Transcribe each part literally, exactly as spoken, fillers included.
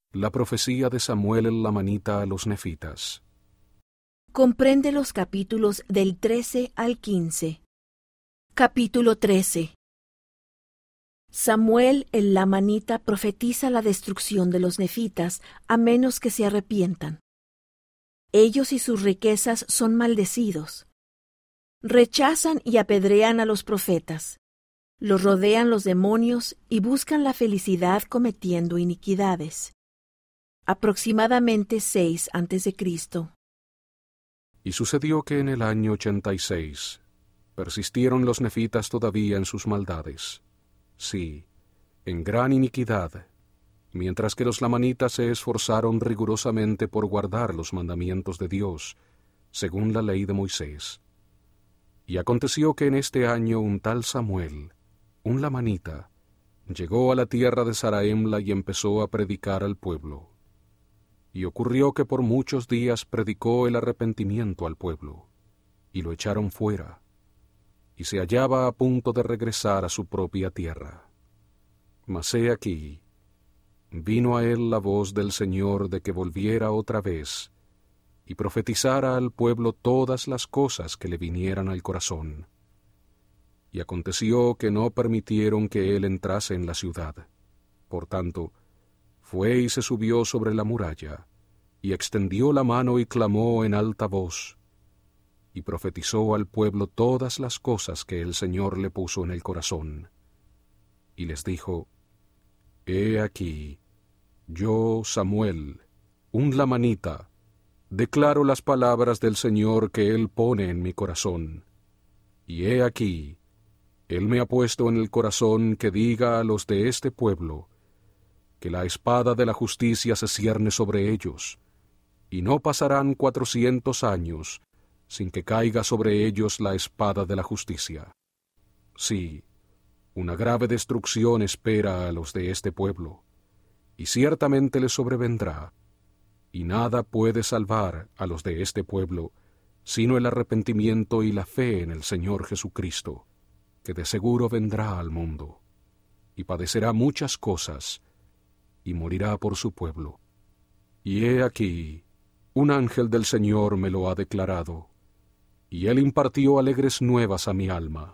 La profecía de Samuel el lamanita a los nefitas. Comprende los capítulos del trece al quince. Capítulo trece. Samuel el lamanita profetiza la destrucción de los nefitas a menos que se arrepientan. Ellos y sus riquezas son maldecidos. Rechazan y apedrean a los profetas. Los rodean los demonios y buscan la felicidad cometiendo iniquidades. Aproximadamente seis antes de Cristo. Y sucedió que en el año ochenta y seis persistieron los nefitas todavía en sus maldades, sí, en gran iniquidad, mientras que los lamanitas se esforzaron rigurosamente por guardar los mandamientos de Dios, según la ley de Moisés. Y aconteció que en este año un tal Samuel, un lamanita, llegó a la tierra de Zaraemla y empezó a predicar al pueblo. Y ocurrió que por muchos días predicó el arrepentimiento al pueblo, y lo echaron fuera, y se hallaba a punto de regresar a su propia tierra. Mas he aquí, vino a él la voz del Señor de que volviera otra vez, y profetizara al pueblo todas las cosas que le vinieran al corazón. Y aconteció que no permitieron que él entrase en la ciudad. Por tanto, fue y se subió sobre la muralla, y extendió la mano y clamó en alta voz, y profetizó al pueblo todas las cosas que el Señor le puso en el corazón. Y les dijo, He aquí, yo, Samuel, un lamanita, declaro las palabras del Señor que Él pone en mi corazón. Y he aquí, Él me ha puesto en el corazón que diga a los de este pueblo, que la espada de la justicia se cierne sobre ellos, y no pasarán cuatrocientos años sin que caiga sobre ellos la espada de la justicia. Sí, una grave destrucción espera a los de este pueblo, y ciertamente les sobrevendrá, y nada puede salvar a los de este pueblo, sino el arrepentimiento y la fe en el Señor Jesucristo, que de seguro vendrá al mundo, y padecerá muchas cosas, y morirá por su pueblo. Y he aquí, un ángel del Señor me lo ha declarado, y él impartió alegres nuevas a mi alma.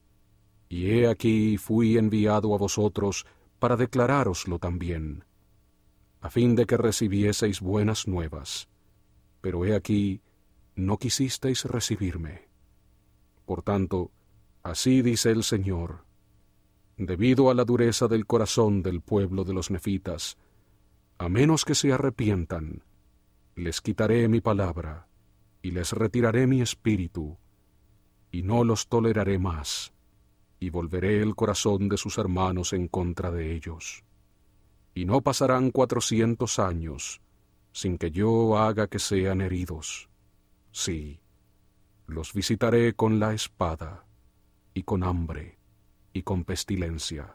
Y he aquí fui enviado a vosotros para declarároslo también, a fin de que recibieseis buenas nuevas. Pero he aquí, no quisisteis recibirme. Por tanto, así dice el Señor, debido a la dureza del corazón del pueblo de los nefitas, a menos que se arrepientan, les quitaré mi palabra, y les retiraré mi espíritu, y no los toleraré más, y volveré el corazón de sus hermanos en contra de ellos. Y no pasarán cuatrocientos años, sin que yo haga que sean heridos. Sí, los visitaré con la espada, y con hambre, y con pestilencia.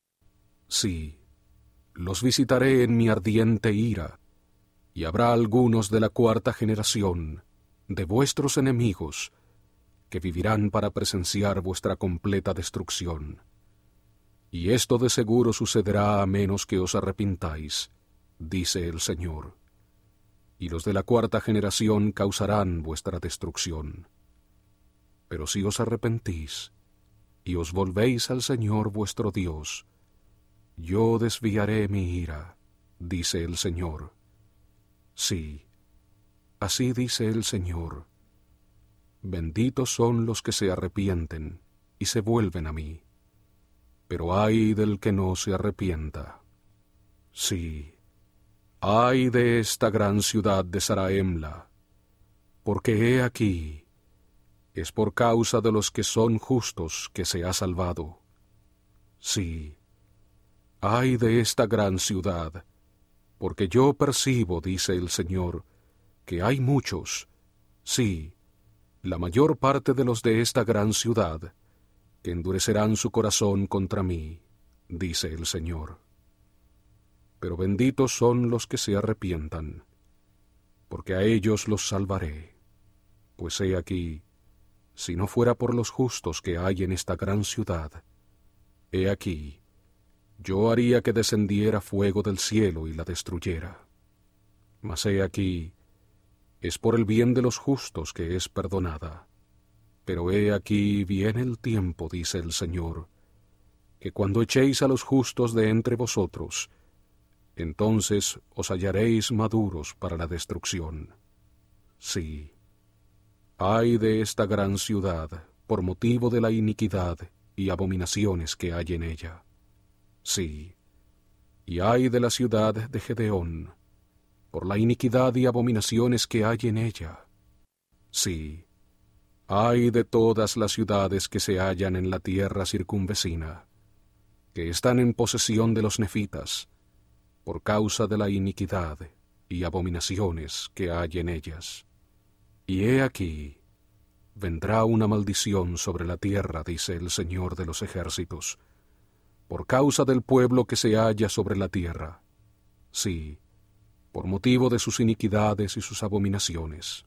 Sí, los visitaré en mi ardiente ira, y habrá algunos de la cuarta generación, de vuestros enemigos, que vivirán para presenciar vuestra completa destrucción. Y esto de seguro sucederá a menos que os arrepintáis, dice el Señor. Y los de la cuarta generación causarán vuestra destrucción. Pero si os arrepentís, y os volvéis al Señor vuestro Dios, yo desviaré mi ira, dice el Señor. Sí, así dice el Señor. Benditos son los que se arrepienten y se vuelven a mí, pero ay del que no se arrepienta. Sí, ay de esta gran ciudad de Zaraemla, porque he aquí, es por causa de los que son justos que se ha salvado. Sí, ay de esta gran ciudad, porque yo percibo, dice el Señor, que hay muchos, sí, la mayor parte de los de esta gran ciudad, que endurecerán su corazón contra mí, dice el Señor. Pero benditos son los que se arrepientan, porque a ellos los salvaré. Pues he aquí, si no fuera por los justos que hay en esta gran ciudad, he aquí, yo haría que descendiera fuego del cielo y la destruyera. Mas he aquí, es por el bien de los justos que es perdonada. Pero he aquí viene el tiempo, dice el Señor, que cuando echéis a los justos de entre vosotros, entonces os hallaréis maduros para la destrucción. Sí, ay de esta gran ciudad, por motivo de la iniquidad y abominaciones que hay en ella. Sí, y ay de la ciudad de Gedeón, por la iniquidad y abominaciones que hay en ella. Sí, ay de todas las ciudades que se hallan en la tierra circunvecina, que están en posesión de los nefitas, por causa de la iniquidad y abominaciones que hay en ellas. Y he aquí, vendrá una maldición sobre la tierra, dice el Señor de los ejércitos, por causa del pueblo que se halla sobre la tierra, sí, por motivo de sus iniquidades y sus abominaciones.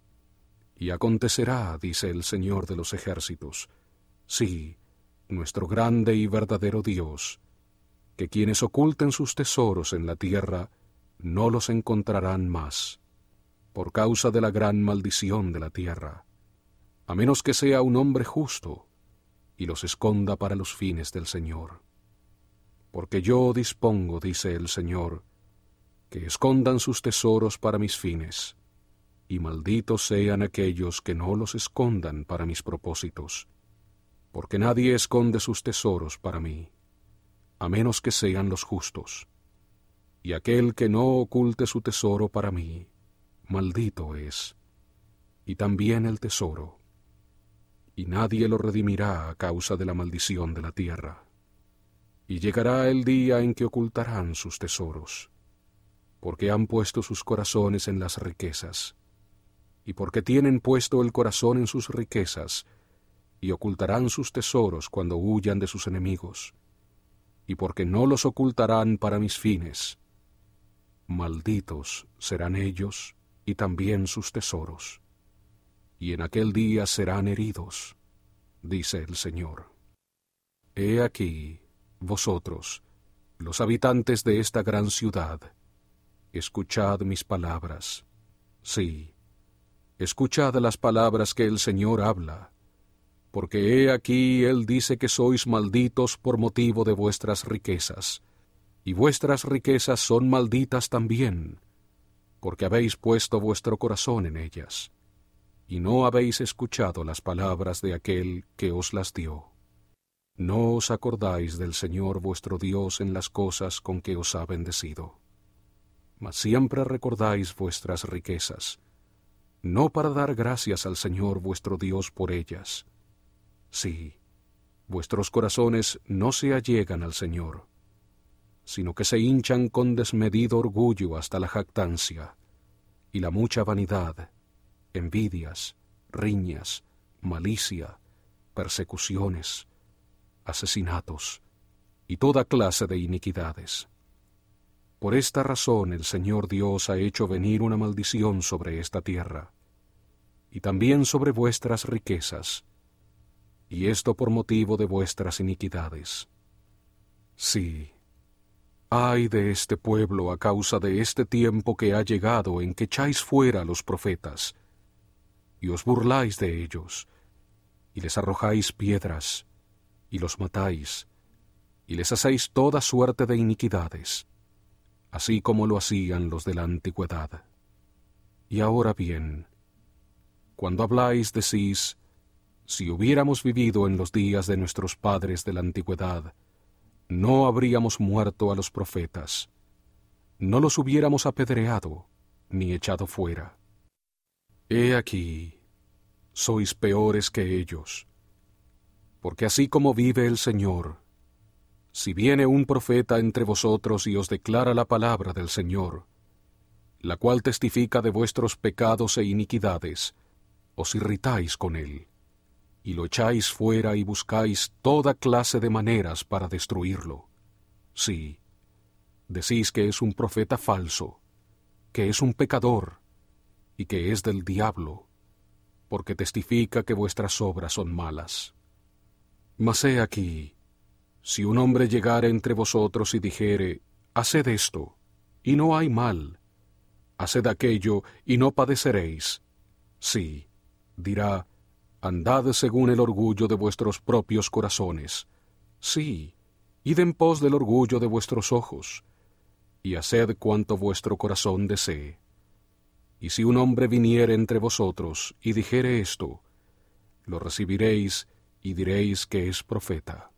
Y acontecerá, dice el Señor de los ejércitos, sí, nuestro grande y verdadero Dios, que quienes oculten sus tesoros en la tierra no los encontrarán más, por causa de la gran maldición de la tierra, a menos que sea un hombre justo, y los esconda para los fines del Señor. Porque yo dispongo, dice el Señor, que escondan sus tesoros para mis fines, y malditos sean aquellos que no los escondan para mis propósitos, porque nadie esconde sus tesoros para mí, a menos que sean los justos. Y aquel que no oculte su tesoro para mí, maldito es, y también el tesoro, y nadie lo redimirá a causa de la maldición de la tierra. Y llegará el día en que ocultarán sus tesoros, porque han puesto sus corazones en las riquezas, y porque tienen puesto el corazón en sus riquezas, y ocultarán sus tesoros cuando huyan de sus enemigos, y porque no los ocultarán para mis fines, malditos serán ellos y también sus tesoros, y en aquel día serán heridos, dice el Señor. He aquí, vosotros, los habitantes de esta gran ciudad, escuchad mis palabras, sí, escuchad las palabras que el Señor habla, porque he aquí Él dice que sois malditos por motivo de vuestras riquezas, y vuestras riquezas son malditas también, porque habéis puesto vuestro corazón en ellas, y no habéis escuchado las palabras de aquel que os las dio. No os acordáis del Señor vuestro Dios en las cosas con que os ha bendecido, mas siempre recordáis vuestras riquezas, no para dar gracias al Señor vuestro Dios por ellas. Sí, vuestros corazones no se allegan al Señor, sino que se hinchan con desmedido orgullo hasta la jactancia, y la mucha vanidad, envidias, riñas, malicia, persecuciones, asesinatos, y toda clase de iniquidades. Por esta razón el Señor Dios ha hecho venir una maldición sobre esta tierra, y también sobre vuestras riquezas, y esto por motivo de vuestras iniquidades. Sí, ay de este pueblo a causa de este tiempo que ha llegado en que echáis fuera a los profetas, y os burláis de ellos, y les arrojáis piedras, y los matáis, y les hacéis toda suerte de iniquidades, así como lo hacían los de la antigüedad. Y ahora bien, cuando habláis decís, si hubiéramos vivido en los días de nuestros padres de la antigüedad, no habríamos muerto a los profetas, no los hubiéramos apedreado, ni echado fuera. He aquí, sois peores que ellos, porque así como vive el Señor, si viene un profeta entre vosotros y os declara la palabra del Señor, la cual testifica de vuestros pecados e iniquidades, os irritáis con él, y lo echáis fuera y buscáis toda clase de maneras para destruirlo. Sí, decís que es un profeta falso, que es un pecador, y que es del diablo, porque testifica que vuestras obras son malas. Mas he aquí, Si un hombre llegare entre vosotros y dijere, haced esto, y no hay mal, haced aquello, y no padeceréis. Sí, dirá, andad según el orgullo de vuestros propios corazones. Sí, id en pos del orgullo de vuestros ojos, y haced cuanto vuestro corazón desee. Y si un hombre viniere entre vosotros y dijere esto, lo recibiréis y diréis que es profeta.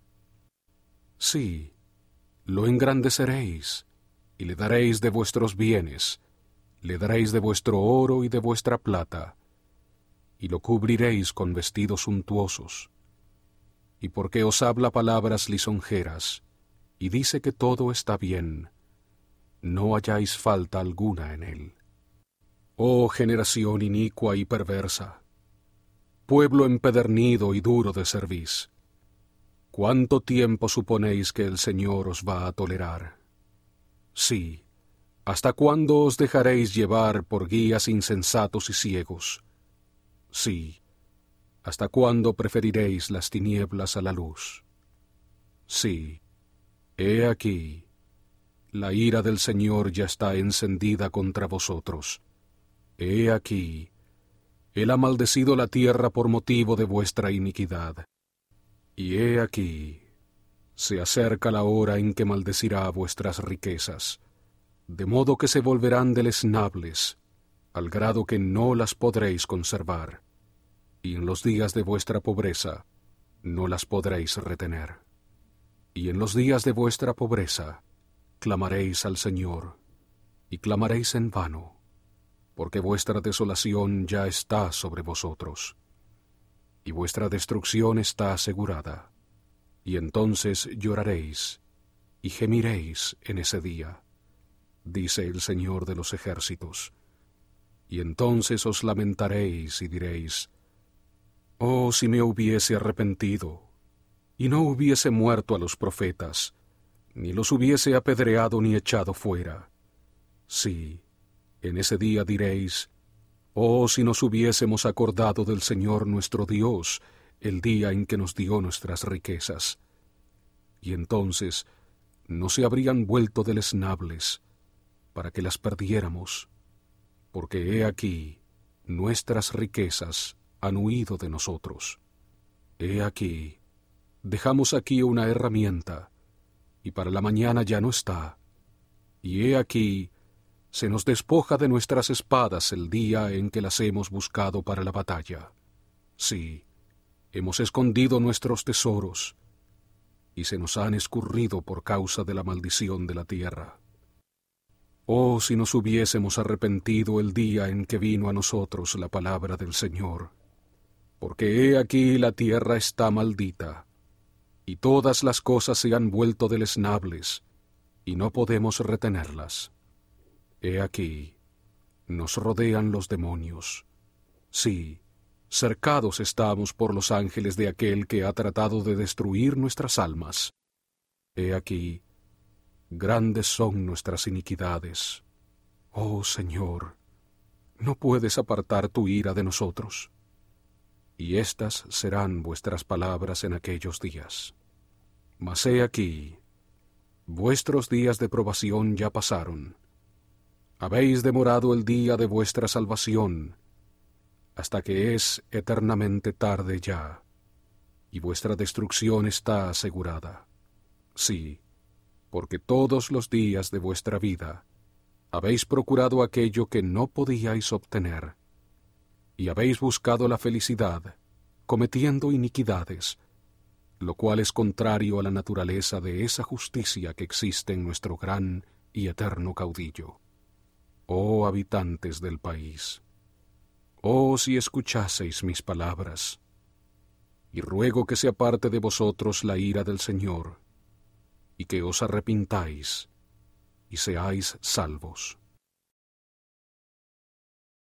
Sí, lo engrandeceréis, y le daréis de vuestros bienes, le daréis de vuestro oro y de vuestra plata, y lo cubriréis con vestidos suntuosos. Y porque os habla palabras lisonjeras, y dice que todo está bien, no halláis falta alguna en él. Oh generación inicua y perversa, pueblo empedernido y duro de cerviz, ¿cuánto tiempo suponéis que el Señor os va a tolerar? Sí, ¿hasta cuándo os dejaréis llevar por guías insensatos y ciegos? Sí, ¿hasta cuándo preferiréis las tinieblas a la luz? Sí, he aquí, la ira del Señor ya está encendida contra vosotros. He aquí, Él ha maldecido la tierra por motivo de vuestra iniquidad. Y he aquí, se acerca la hora en que maldecirá vuestras riquezas, de modo que se volverán deleznables, al grado que no las podréis conservar, y en los días de vuestra pobreza no las podréis retener. Y en los días de vuestra pobreza clamaréis al Señor, y clamaréis en vano, porque vuestra desolación ya está sobre vosotros, y vuestra destrucción está asegurada. Y entonces lloraréis, y gemiréis en ese día, dice el Señor de los ejércitos. Y entonces os lamentaréis y diréis, oh, si me hubiese arrepentido, y no hubiese muerto a los profetas, ni los hubiese apedreado ni echado fuera. Sí, en ese día diréis, oh, si nos hubiésemos acordado del Señor nuestro Dios, el día en que nos dio nuestras riquezas. Y entonces no se habrían vuelto deleznables, para que las perdiéramos, porque he aquí, nuestras riquezas han huido de nosotros. He aquí, dejamos aquí una herramienta, y para la mañana ya no está, y he aquí, se nos despoja de nuestras espadas el día en que las hemos buscado para la batalla. Sí, hemos escondido nuestros tesoros, y se nos han escurrido por causa de la maldición de la tierra. Oh, si nos hubiésemos arrepentido el día en que vino a nosotros la palabra del Señor, porque he aquí la tierra está maldita, y todas las cosas se han vuelto deleznables, y no podemos retenerlas. He aquí, nos rodean los demonios. Sí, cercados estamos por los ángeles de aquel que ha tratado de destruir nuestras almas. He aquí, grandes son nuestras iniquidades. Oh Señor, ¿no puedes apartar tu ira de nosotros? Y estas serán vuestras palabras en aquellos días. Mas he aquí, vuestros días de probación ya pasaron. Habéis demorado el día de vuestra salvación, hasta que es eternamente tarde ya, y vuestra destrucción está asegurada. Sí, porque todos los días de vuestra vida habéis procurado aquello que no podíais obtener, y habéis buscado la felicidad, cometiendo iniquidades, lo cual es contrario a la naturaleza de esa justicia que existe en nuestro gran y eterno caudillo. Oh habitantes del país, oh si escuchaseis mis palabras, y ruego que se aparte de vosotros la ira del Señor, y que os arrepintáis, y seáis salvos.